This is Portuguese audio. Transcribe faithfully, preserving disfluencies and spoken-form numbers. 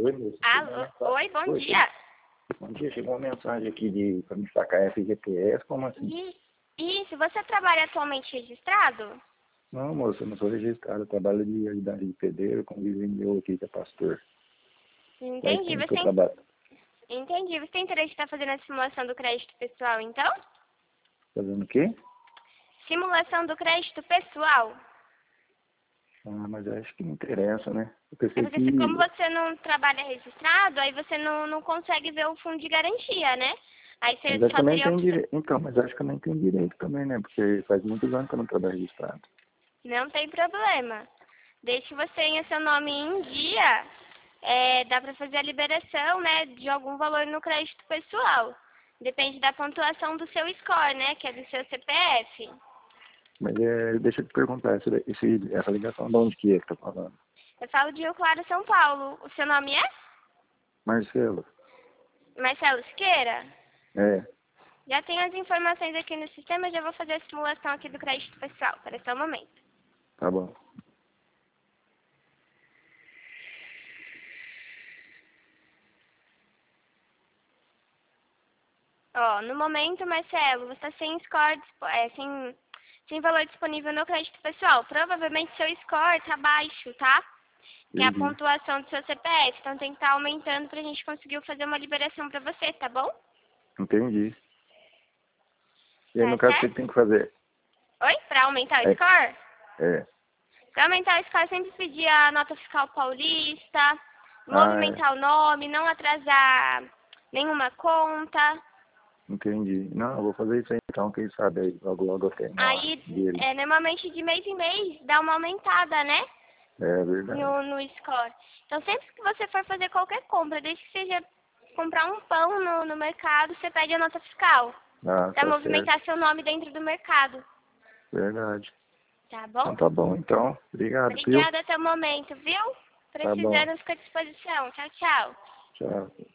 Oi, moça. Alô? Oi, bom Oi, dia. Bom dia, chegou uma mensagem aqui de para me sacar F G T S, como assim? E- Isso, você trabalha atualmente registrado? Não, moça, eu não sou registrado, eu trabalho de ajudante de pedreiro com um vizinho meu aqui que é pastor. Faz Entendi. tempo Você que eu tem, trabalho. entendi. Você tem interesse em estar fazendo a simulação do crédito pessoal, então? Fazendo o quê? Simulação do crédito pessoal. Ah, mas eu acho que não interessa, né? Eu É pensei porque se, como que... você não trabalha registrado, aí você não, não consegue ver o fundo de garantia, né? Aí você Mas acho que só eu nem teria a tenho opção. direito. Então, mas acho que eu nem tenho direito também, né? Porque faz muitos anos que eu não trabalho registrado. Não tem problema. Desde que você tenha seu nome em dia, é, dá para fazer a liberação, né, de algum valor no crédito pessoal. Depende da pontuação do seu score, né, que é do seu C P F. Mas é, deixa eu te perguntar, esse, esse, essa ligação de onde que é que tá falando? Eu falo de Rio Claro, São Paulo. O seu nome é? Marcelo? Marcelo Siqueira? É, Já tenho as informações aqui no sistema, já vou fazer a simulação aqui do crédito pessoal. Espera só um momento. tá bom. Ó, no momento, Marcelo, você está sem score, dispo- é, sem, sem valor disponível no crédito pessoal. Provavelmente seu score está baixo, tá? Que é a Entendi. pontuação do seu C P F. Então tem que estar aumentando pra gente conseguir fazer uma liberação pra você, tá bom? Entendi. E aí, Tá no caso, o que certo? que tem que fazer? Oi? Pra aumentar o É, score? é. Pra aumentar o score, sempre pedir a nota fiscal paulista, Ah, é. movimentar o nome, não atrasar nenhuma conta. Entendi. Não, eu vou fazer isso aí então, quem sabe aí, logo logo eu tenho uma Aí, dele. é, normalmente de mês em mês, dá uma aumentada, né? É verdade. No, no score. Então, sempre que você for fazer qualquer compra, desde que seja comprar um pão no, no mercado, você pede a nota fiscal. Ah, Pra tá certo. movimentar seu nome dentro do mercado. Verdade. Tá Então bom? tá bom, então. Obrigado, viu? Obrigada até o momento, viu? Tá bom. Precisando, fica à disposição. Tchau, tchau. Tchau.